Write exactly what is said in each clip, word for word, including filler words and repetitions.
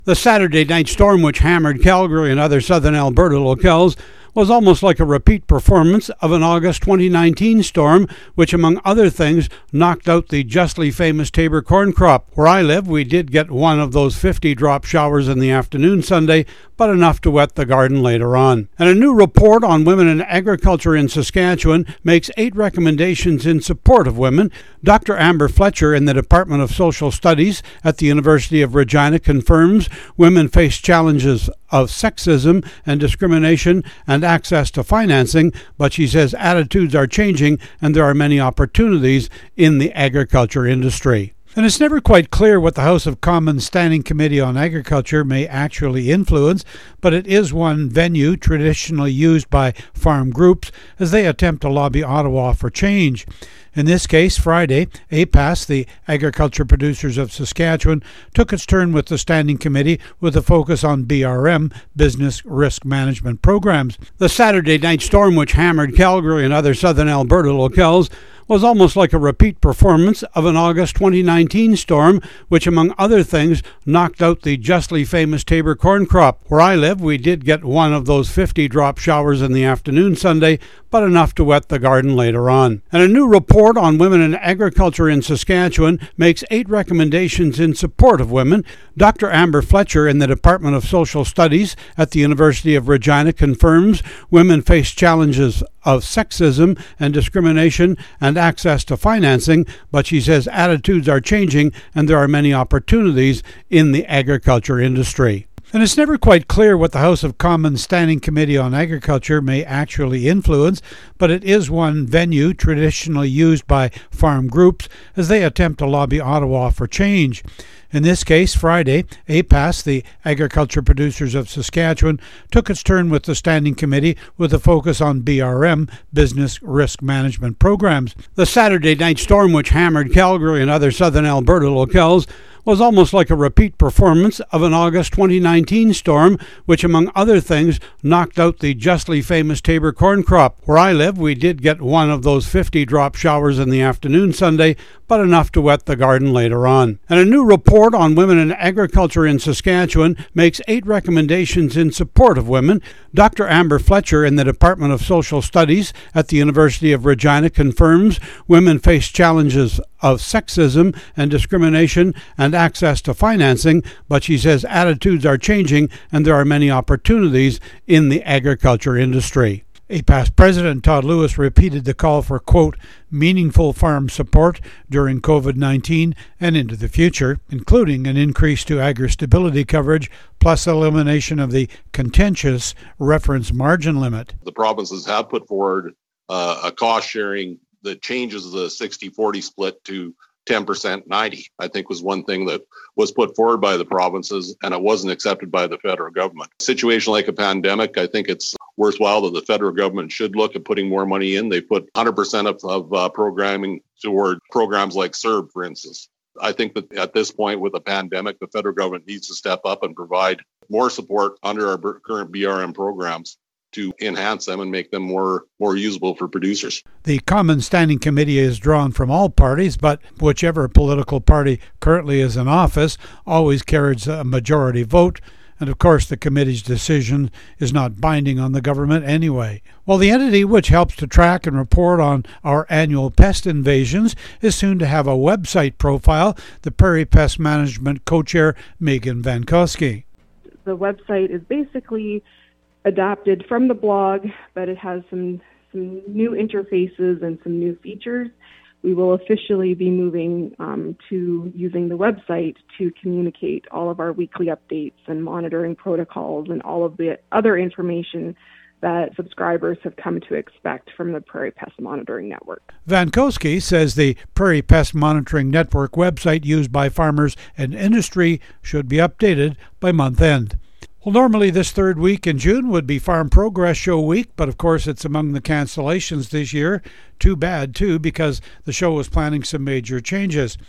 The Saturday night storm, which hammered Calgary and other southern Alberta locales, was almost like a repeat performance of an August twenty nineteen storm, which, among other things, knocked out the justly famous Taber corn crop. Where I live, we did get one of those fifty drop showers in the afternoon Sunday, but enough to wet the garden later on. And a new report on women in agriculture in Saskatchewan makes eight recommendations in support of women. Doctor Amber Fletcher in the Department of Social Studies at the University of Regina confirms women face challenges of sexism and discrimination and access to financing, but she says attitudes are changing and there are many opportunities in the agriculture industry. And it's never quite clear what the House of Commons Standing Committee on Agriculture may actually influence, but it is one venue traditionally used by farm groups as they attempt to lobby Ottawa for change. In this case, Friday, A P A S, the Agriculture Producers of Saskatchewan, took its turn with the Standing Committee with a focus on B R M, Business Risk Management Programs. The Saturday night storm, which hammered Calgary and other southern Alberta locales, was almost like a repeat performance of an August twenty nineteen storm, which, among other things, knocked out the justly famous Taber corn crop. Where I live, we did get one of those fifty drop showers in the afternoon Sunday, but enough to wet the garden later on. And a new report on women in agriculture in Saskatchewan makes eight recommendations in support of women. Doctor Amber Fletcher in the Department of Social Studies at the University of Regina confirms women face challenges of sexism and discrimination and access to financing, but she says attitudes are changing and there are many opportunities in the agriculture industry. And it's never quite clear what the House of Commons Standing Committee on Agriculture may actually influence, but it is one venue traditionally used by farm groups as they attempt to lobby Ottawa for change. In this case, Friday, A P A S, the Agriculture Producers of Saskatchewan, took its turn with the Standing Committee with a focus on B R M, Business Risk Management Programs. The Saturday night storm, which hammered Calgary and other southern Alberta locales, was almost like a repeat performance of an August twenty nineteen storm, which, among other things, knocked out the justly famous Taber corn crop. Where I live, we did get one of those fifty drop showers in the afternoon Sunday, but enough to wet the garden later on. And a new report on women in agriculture in Saskatchewan makes eight recommendations in support of women. Doctor Amber Fletcher in the Department of Social Studies at the University of Regina confirms women face challenges of sexism and discrimination and access to financing, but she says attitudes are changing and there are many opportunities in the agriculture industry. A P A S President Todd Lewis repeated the call for, quote, meaningful farm support during covid nineteen and into the future, including an increase to agri-stability coverage plus elimination of the contentious reference margin limit. The provinces have put forward uh, a cost sharing that changes the sixty forty split to ten percent ninety, I think was one thing that was put forward by the provinces, and it wasn't accepted by the federal government. A situation like a pandemic, I think it's worthwhile that the federal government should look at putting more money in. They put one hundred percent of, of uh, programming toward programs like S E R B, for instance. I think that at this point with the pandemic, the federal government needs to step up and provide more support under our current B R M programs to enhance them and make them more more usable for producers. The Commons Standing Committee is drawn from all parties, but whichever political party currently is in office always carries a majority vote, and of course the committee's decision is not binding on the government anyway. Well, the entity which helps to track and report on our annual pest invasions is soon to have a website profile, the Prairie Pest Management co-chair Megan Vankowski. The website is basically adapted from the blog, but it has some some new interfaces and some new features. We will officially be moving um, to using the website to communicate all of our weekly updates and monitoring protocols and all of the other information that subscribers have come to expect from the Prairie Pest Monitoring Network. Vankowski says the Prairie Pest Monitoring Network website used by farmers and industry should be updated by month end. Well, normally this third week in June would be Farm Progress Show week, but of course it's among the cancellations this year. Too bad, too, because the show was planning some major changes.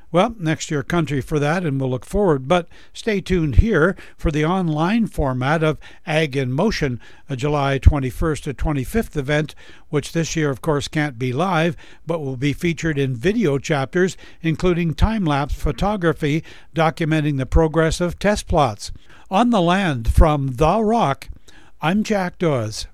Well, next year country for that, and we'll look forward. But stay tuned here for the online format of Ag in Motion, a July twenty-first to twenty-fifth event, which this year, of course, can't be live, but will be featured in video chapters, including time-lapse photography documenting the progress of test plots. On the Land from The Rock, I'm Jack Dawes.